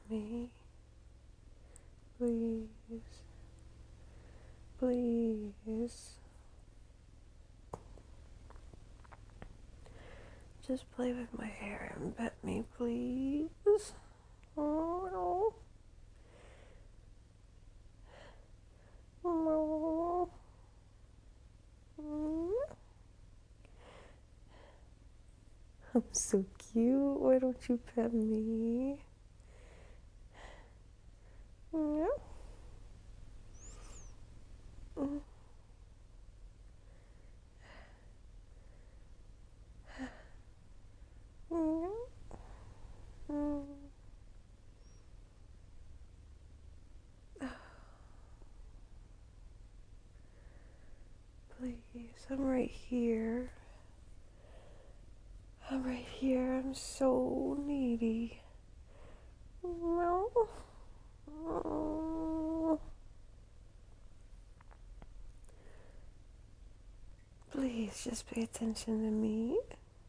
me. Please. Please. Just play with my hair and pet me, please. Oh, no. I'm so cute. Why don't you pet me? Yeah. Please, I'm right here. I'm right here. I'm so needy. No. Please just pay attention to me.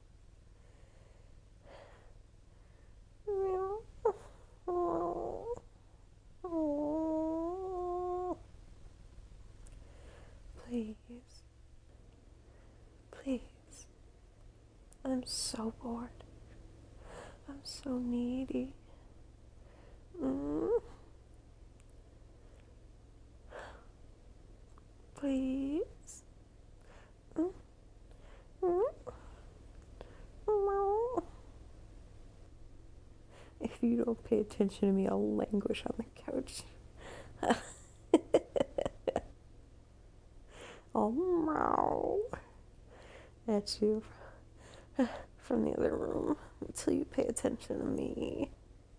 Please. Please. I'm so bored. I'm so needy. Please. If you don't pay attention to me, I'll languish on the couch. I'll meow at you from the other room until you pay attention to me.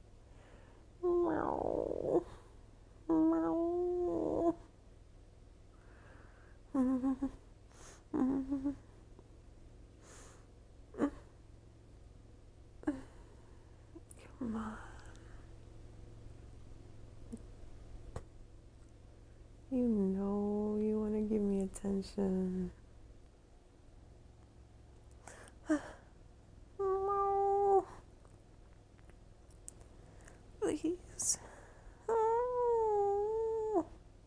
Meow. Meow. Come on. You know you want to give me attention. No. Please. Oh.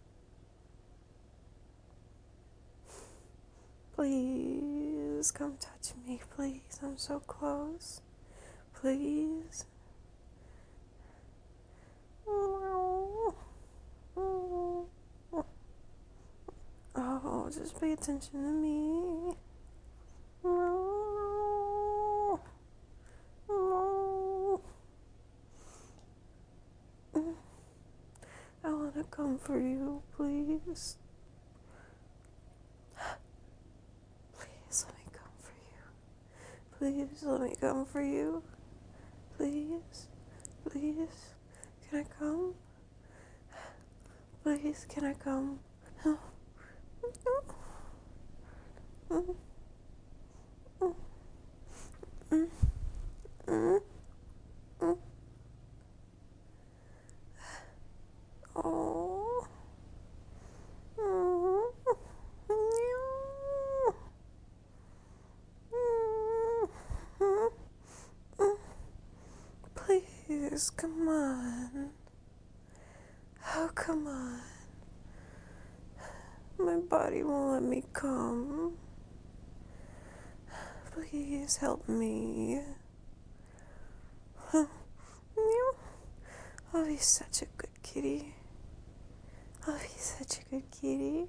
Please come touch me, please. I'm so close. Please. Oh, just pay attention to me. No. No. I want to come for you, please. Please let me come for you. Please let me come for you. Please. Please. Can I come? Please, can I come? Oh. Please, come on. Oh, come on. My body won't let me come. Please help me. I'll be such a good kitty. I'll be such a good kitty.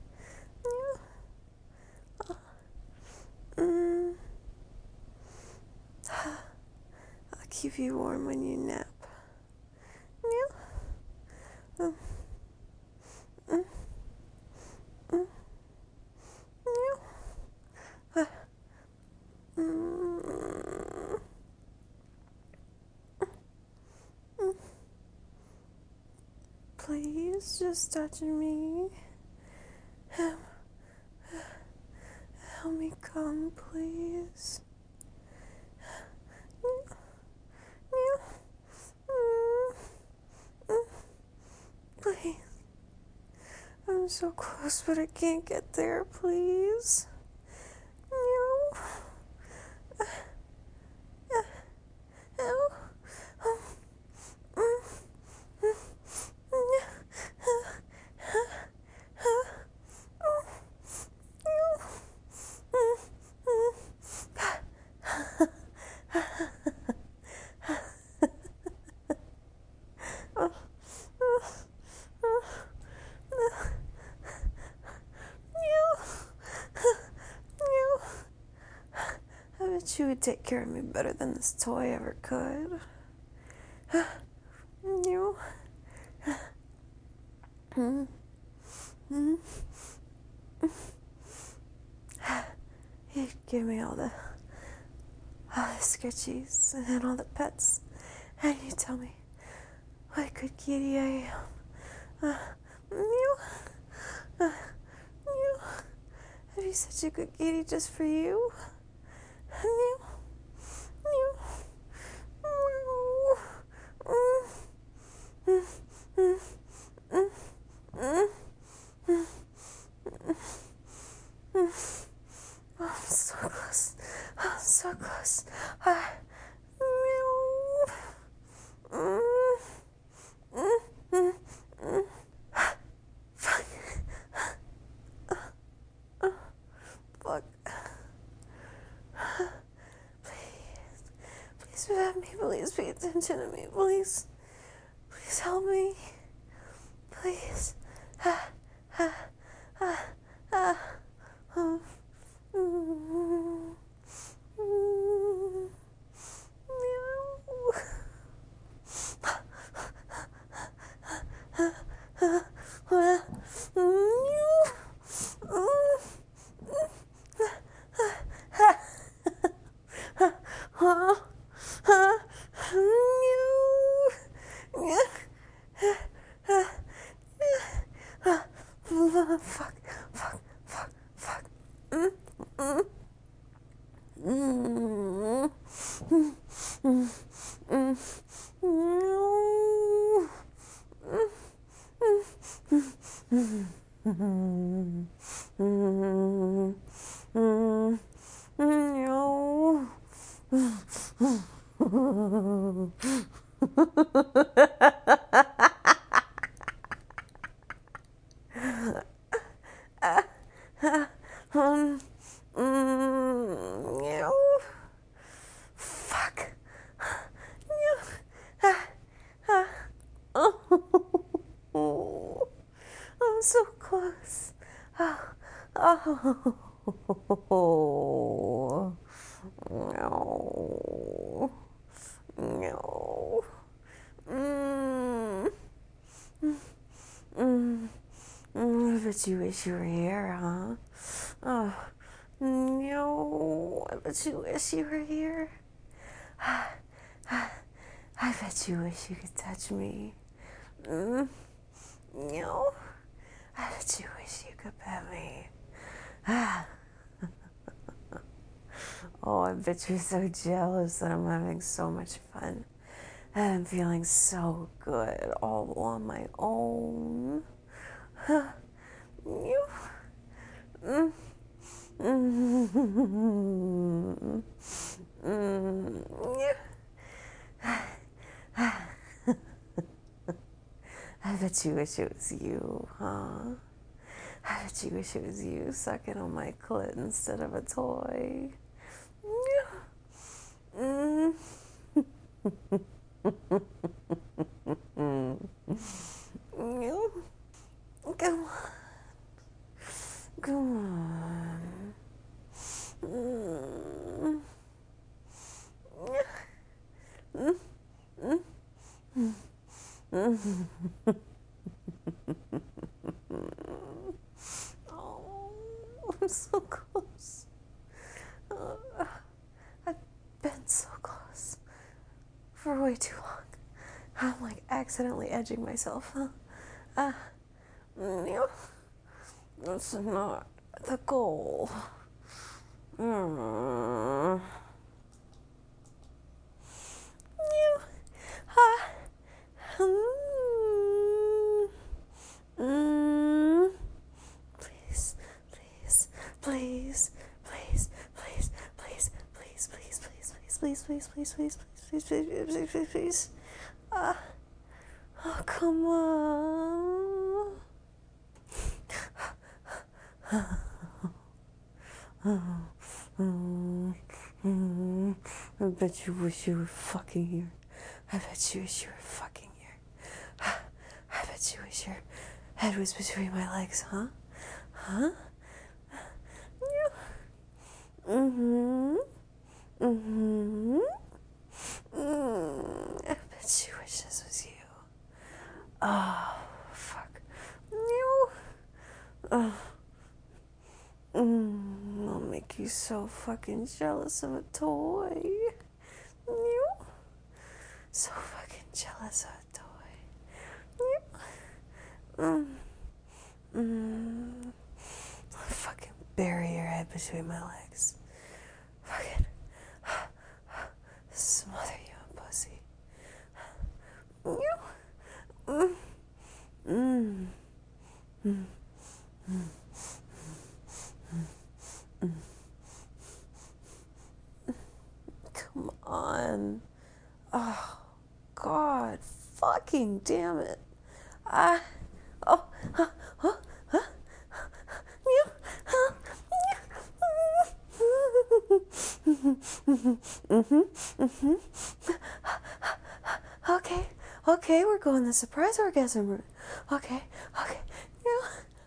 I'll keep you warm when you nap. Please, just touch me. Help me come, please. Please. I'm so close, but I can't get there, please. you would take care of me better than this toy ever could. You. He'd give me all the sketchies and all the pets, and you tell me what a good kitty I am. You. You. I'd be such a good kitty just for you. You. You. I'm so close. I'm so close. Fuck. Fuck. Please have me. Please pay attention to me. Please. Please help me. Please. Fuck, fuck, fuck, fuck. Fuck. Oh, I'm so close. Oh, no, no. I bet you wish you were here, huh? Oh, no. I bet you wish you were here. I bet you wish you could touch me. No. I bet you wish you could pet me. Oh, I bet you're so jealous that I'm having so much fun. And I'm feeling so good all on my own. You. I bet you wish it was you, huh? I bet you wish it was you sucking on my clit instead of a toy. Come on. Come on. Oh, I'm so close. I've been so close for way too long. I'm like accidentally edging myself. That's not the goal. Please, please, please, please, please, please, please, please, please, please, please, please, please, please, please, please, please, please, please. Oh, come on. I bet you wish you were fucking here. I bet you wish you were fucking here. I bet you wish your head was between my legs, huh? Huh? Mm-hmm. I bet she wishes this was you. Oh, fuck. You. I'll make you so fucking jealous of a toy. You. So fucking jealous of a toy. You. I'll fucking bury your head between my legs. Fucking smother you in pussy. You. Come on. Oh, God. Fucking damn it. Oh, you. Okay, okay, we're going the surprise orgasm route. Okay, okay. You.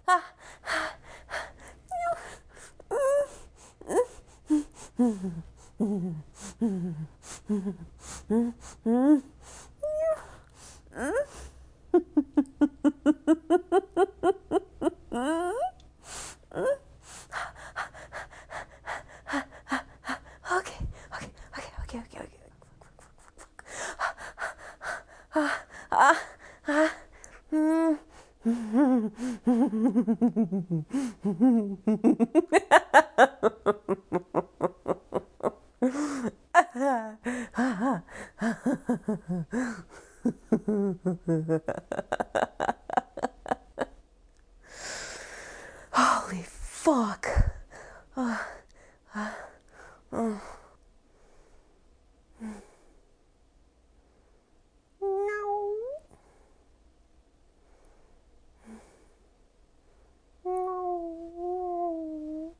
Okay, okay, okay, okay, okay, okay. Holy fuck. No. No.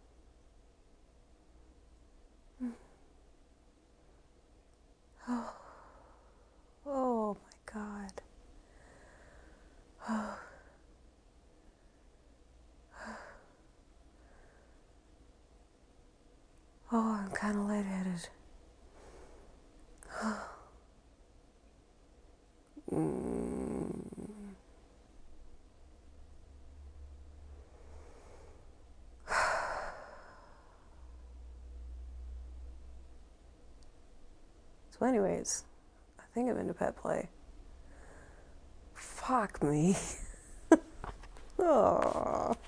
Oh my God. Oh, I'm kind of lightheaded. So anyways, I think I'm into pet play. Fuck me. Oh.